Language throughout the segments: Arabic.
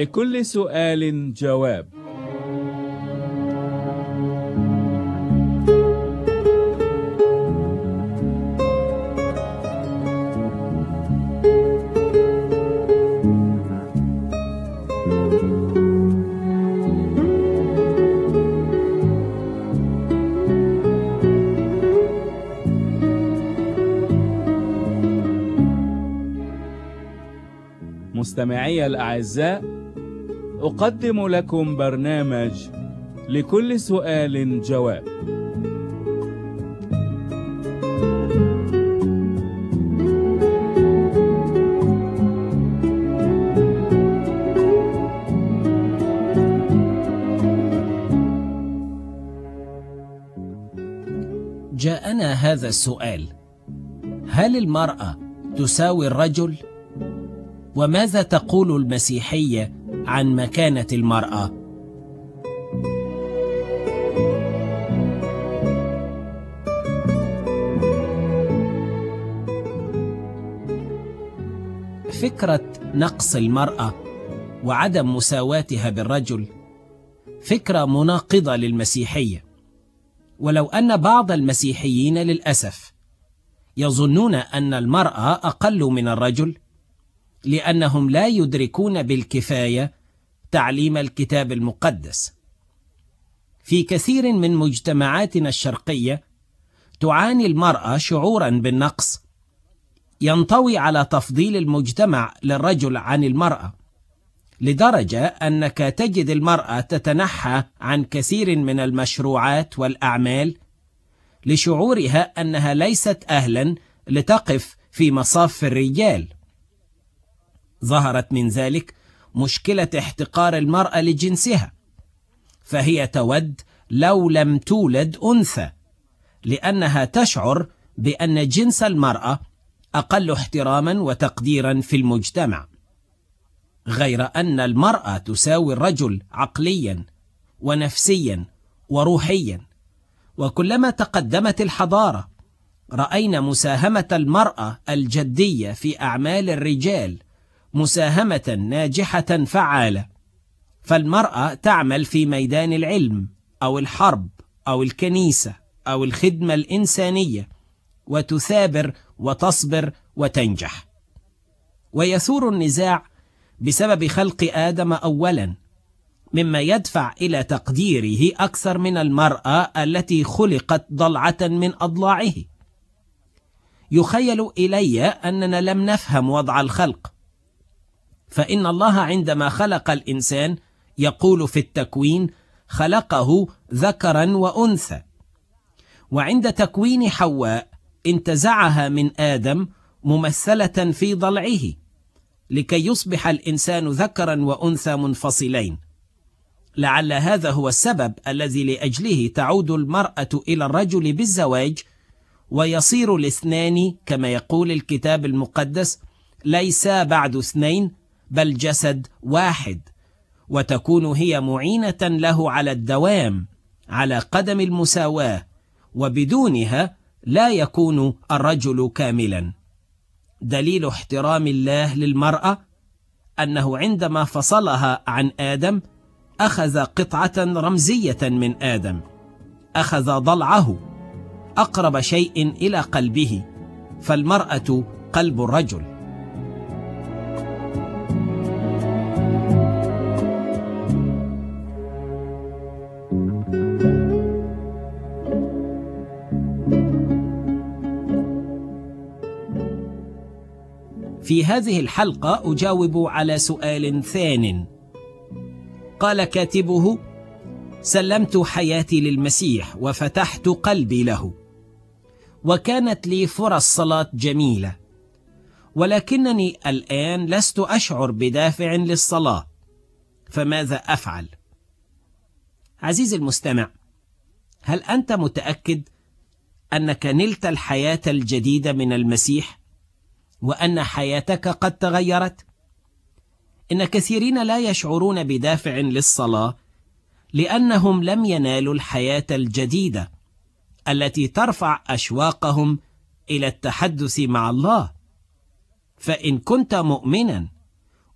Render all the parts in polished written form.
لكل سؤال جواب. مستمعي الأعزاء، أقدم لكم برنامج لكل سؤال جواب. جاءنا هذا السؤال: هل المرأة تساوي الرجل؟ وماذا تقول المسيحية عن مكانة المرأة؟ فكرة نقص المرأة وعدم مساواتها بالرجل فكرة مناقضة للمسيحية، ولو أن بعض المسيحيين للأسف يظنون أن المرأة أقل من الرجل لأنهم لا يدركون بالكفاية تعليم الكتاب المقدس. في كثير من مجتمعاتنا الشرقية تعاني المرأة شعورا بالنقص ينطوي على تفضيل المجتمع للرجل عن المرأة، لدرجة أنك تجد المرأة تتنحى عن كثير من المشروعات والأعمال لشعورها أنها ليست أهلا لتقف في مصاف الرجال. ظهرت من ذلك مشكلة احتقار المرأة لجنسها، فهي تود لو لم تولد أنثى، لأنها تشعر بأن جنس المرأة أقل احتراما وتقديرا في المجتمع، غير أن المرأة تساوي الرجل عقليا ونفسيا وروحيا. وكلما تقدمت الحضارة رأينا مساهمة المرأة الجدية في أعمال الرجال مساهمة ناجحة فعالة. فالمرأة تعمل في ميدان العلم أو الحرب أو الكنيسة أو الخدمة الإنسانية، وتثابر وتصبر وتنجح. ويثور النزاع بسبب خلق آدم أولا، مما يدفع إلى تقديره أكثر من المرأة التي خلقت ضلعة من أضلاعه. يخيل إلي أننا لم نفهم وضع الخلق، فإن الله عندما خلق الإنسان يقول في التكوين: خلقه ذكرا وأنثى. وعند تكوين حواء انتزعها من آدم ممثلة في ضلعه لكي يصبح الإنسان ذكرا وأنثى منفصلين. لعل هذا هو السبب الذي لأجله تعود المرأة إلى الرجل بالزواج، ويصير الاثنان كما يقول الكتاب المقدس ليسا بعد اثنين بل جسد واحد، وتكون هي معينة له على الدوام على قدم المساواة، وبدونها لا يكون الرجل كاملا. دليل احترام الله للمرأة أنه عندما فصلها عن آدم أخذ قطعة رمزية من آدم، أخذ ضلعه أقرب شيء إلى قلبه، فالمرأة قلب الرجل. في هذه الحلقة أجاوب على سؤال ثان. قال كاتبه: سلمت حياتي للمسيح وفتحت قلبي له، وكانت لي فرص صلاة جميلة، ولكنني الآن لست أشعر بدافع للصلاة، فماذا أفعل؟ عزيزي المستمع، هل أنت متأكد أنك نلت الحياة الجديدة من المسيح وأن حياتك قد تغيرت؟ إن كثيرين لا يشعرون بدافع للصلاة لأنهم لم ينالوا الحياة الجديدة التي ترفع أشواقهم إلى التحدث مع الله. فإن كنت مؤمنا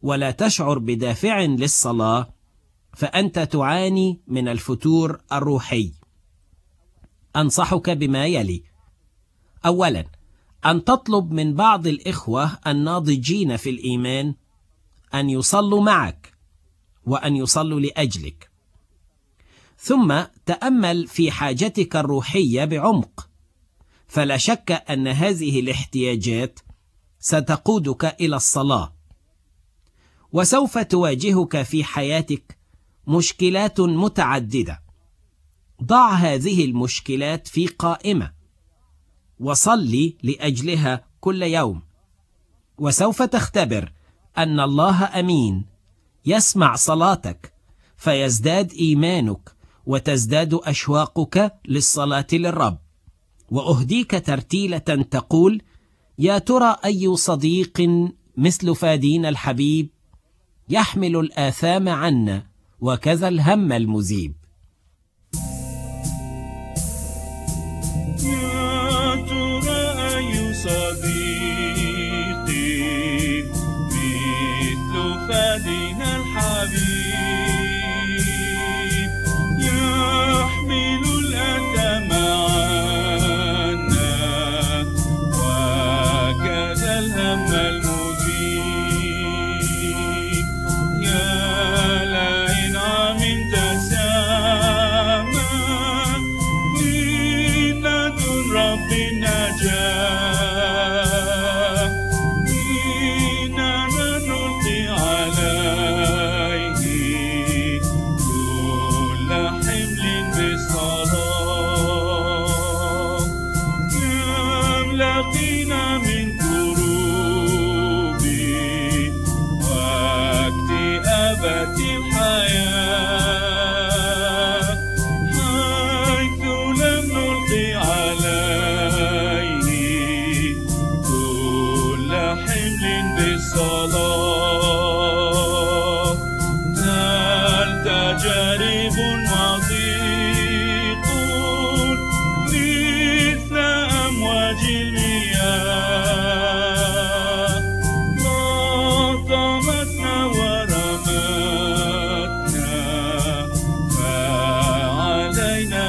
ولا تشعر بدافع للصلاة، فأنت تعاني من الفتور الروحي. أنصحك بما يلي: أولا، أن تطلب من بعض الإخوة الناضجين في الإيمان أن يصلوا معك وأن يصلوا لأجلك. ثم تأمل في حاجتك الروحية بعمق، فلا شك أن هذه الاحتياجات ستقودك إلى الصلاة. وسوف تواجهك في حياتك مشكلات متعددة. ضع هذه المشكلات في قائمة وصلي لأجلها كل يوم، وسوف تختبر أن الله أمين، يسمع صلاتك فيزداد إيمانك وتزداد أشواقك للصلاة للرب. وأهديك ترتيلة تقول: يا ترى أي صديق مثل فادينا الحبيب يحمل الآثام عنا وكذا الهم المذيب. يا ترى أي صديق مثل فادينا الحبيب يحمل الآثام عنا وكذا الهم المذيب. يا لئن عملت سامع من لدن رب النجاة، إننا نلقي عليه كل حمل بالصلاة. كم لقينا من كروب واكتئابات الحياة، حيث لم نلقي عليه كل حمل بالصلاة. هل تجارب وضيق مثل أمواج المياه ضمتنا ورمتنا، فعلينا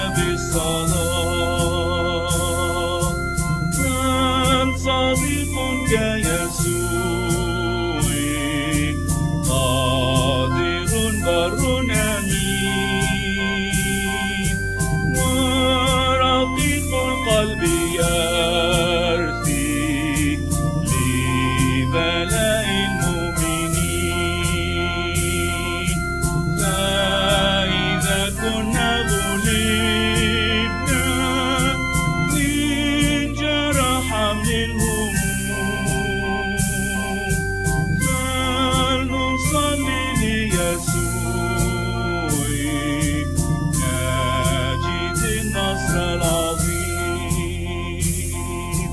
بالصلاة. هل صديق كيسوع قادر بر أمين، ورقيق القلب يرثي لبلاء المؤمنين. فإذا كنا غلبنا من جرح من الهموم، فلنصلي ليسوع ناجد النصر العظيم.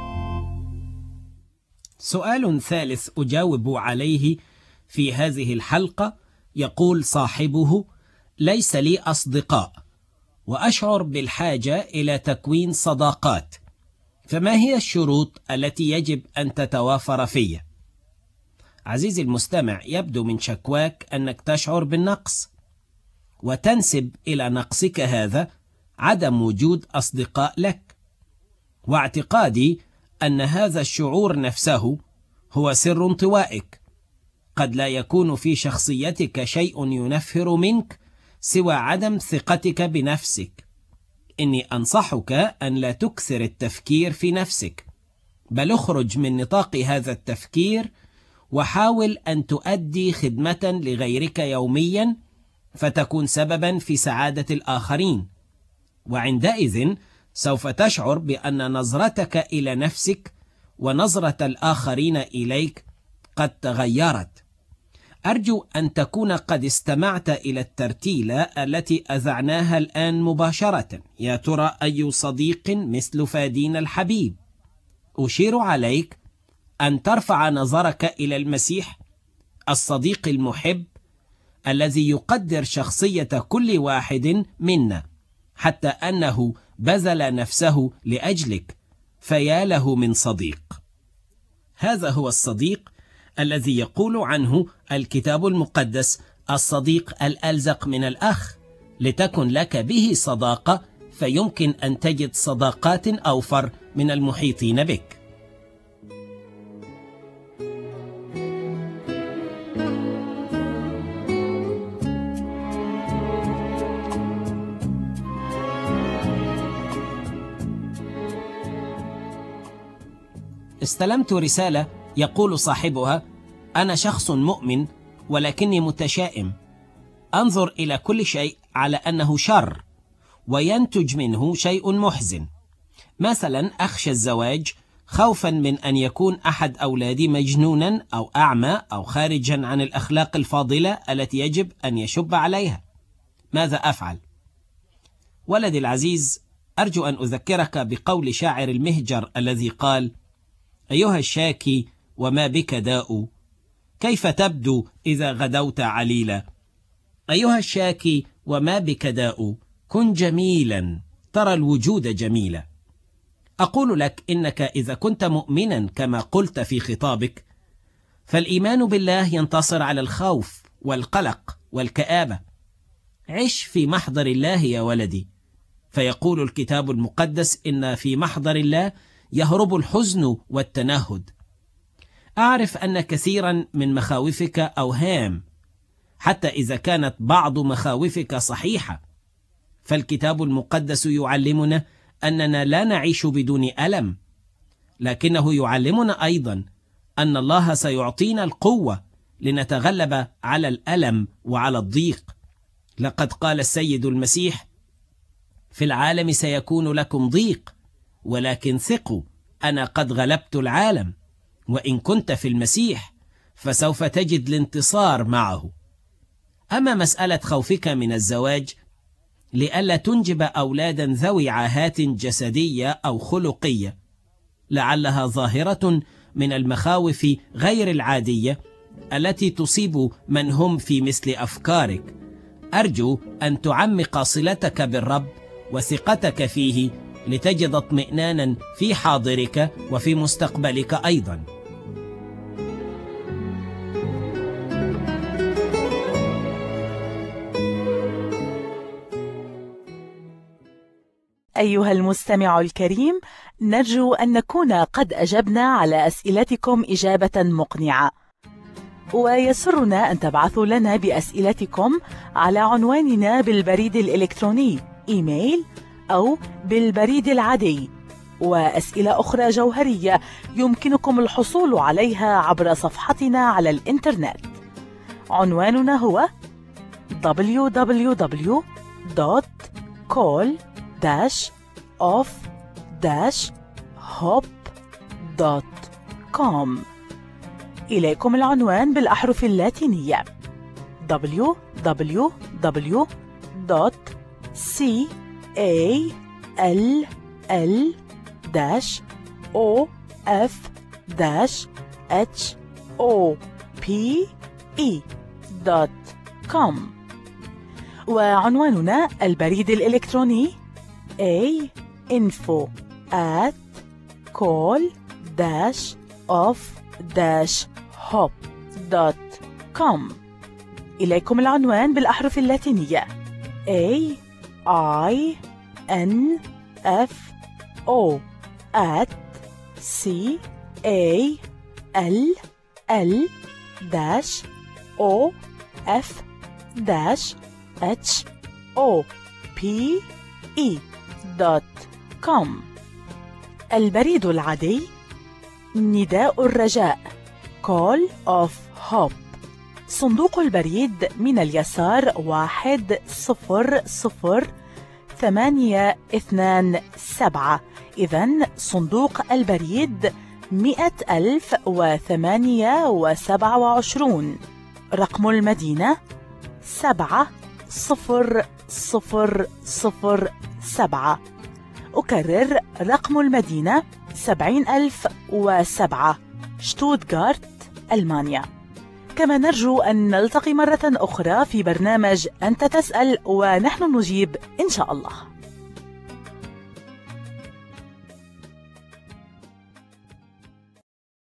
سؤال ثالث أجاوب عليه في هذه الحلقة. يقول صاحبه: ليس لي أصدقاء وأشعر بالحاجة إلى تكوين صداقات، فما هي الشروط التي يجب أن تتوافر في؟ عزيزي المستمع، يبدو من شكواك أنك تشعر بالنقص، وتنسب إلى نقصك هذا عدم وجود أصدقاء لك. واعتقادي أن هذا الشعور نفسه هو سر انطوائك. قد لا يكون في شخصيتك شيء ينفر منك سوى عدم ثقتك بنفسك. إني أنصحك أن لا تكثر التفكير في نفسك، بل اخرج من نطاق هذا التفكير وحاول أن تؤدي خدمة لغيرك يوميا فتكون سببا في سعادة الآخرين. وعندئذ سوف تشعر بأن نظرتك إلى نفسك ونظرة الآخرين إليك قد تغيرت. أرجو أن تكون قد استمعت إلى الترتيلة التي أذعناها الآن مباشرة. يا ترى أي صديق مثل فادينا الحبيب؟ أشير عليك أن ترفع نظرك إلى المسيح، الصديق المحب الذي يقدر شخصية كل واحد منا، حتى أنه بذل نفسه لأجلك. فيا له من صديق. هذا هو الصديق الذي يقول عنه الكتاب المقدس الصديق الألزق من الأخ، لتكن لك به صداقة، فيمكن أن تجد صداقات أوفر من المحيطين بك. استلمت رسالة يقول صاحبها: أنا شخص مؤمن ولكني متشائم، أنظر إلى كل شيء على أنه شر وينتج منه شيء محزن. مثلا أخشى الزواج خوفا من أن يكون أحد أولادي مجنونا أو أعمى أو خارجا عن الأخلاق الفاضلة التي يجب أن يشب عليها. ماذا أفعل؟ ولدي العزيز، أرجو أن أذكرك بقول شاعر المهجر الذي قال: أيها الشاكي وما بك داء، كيف تبدو إذا غدوت عليلا؟ أيها الشاكي وما بك داء، كن جميلا ترى الوجود جميلا. أقول لك إنك إذا كنت مؤمنا كما قلت في خطابك، فالإيمان بالله ينتصر على الخوف والقلق والكآبة. عش في محضر الله يا ولدي، فيقول الكتاب المقدس إن في محضر الله يهرب الحزن والتنهد. أعرف أن كثيرا من مخاوفك أوهام، حتى إذا كانت بعض مخاوفك صحيحة، فالكتاب المقدس يعلمنا أننا لا نعيش بدون ألم، لكنه يعلمنا أيضا أن الله سيعطينا القوة لنتغلب على الألم وعلى الضيق. لقد قال السيد المسيح: في العالم سيكون لكم ضيق، ولكن ثقوا أنا قد غلبت العالم. وإن كنت في المسيح فسوف تجد الانتصار معه. أما مسألة خوفك من الزواج لئلا تنجب أولادا ذوي عاهات جسدية أو خلقية، لعلها ظاهرة من المخاوف غير العادية التي تصيب من هم في مثل أفكارك. أرجو أن تعمق صلتك بالرب وثقتك فيه لتجد اطمئنانا في حاضرك وفي مستقبلك أيضا. أيها المستمع الكريم، نرجو أن نكون قد أجبنا على أسئلتكم إجابة مقنعة، ويسرنا أن تبعثوا لنا بأسئلتكم على عنواننا بالبريد الإلكتروني إيميل أو بالبريد العادي. وأسئلة أخرى جوهرية يمكنكم الحصول عليها عبر صفحتنا على الإنترنت. عنواننا هو www.call-off-hop.com. إليكم العنوان بالأحرف اللاتينية: www.call-off-hop.com. وعنواننا البريد الإلكتروني info@call-off-hop.com. إليكم العنوان بالأحرف اللاتينية: info@call-off-hop.com. البريد العادي: نداء الرجاء Call of Hope، صندوق البريد من اليسار 100,827. إذن صندوق البريد 100,028. رقم المدينة 70007. أكرر رقم المدينة 70,007، شتوتغارت، ألمانيا. كما نرجو أن نلتقي مرة أخرى في برنامج أنت تسأل ونحن نجيب إن شاء الله.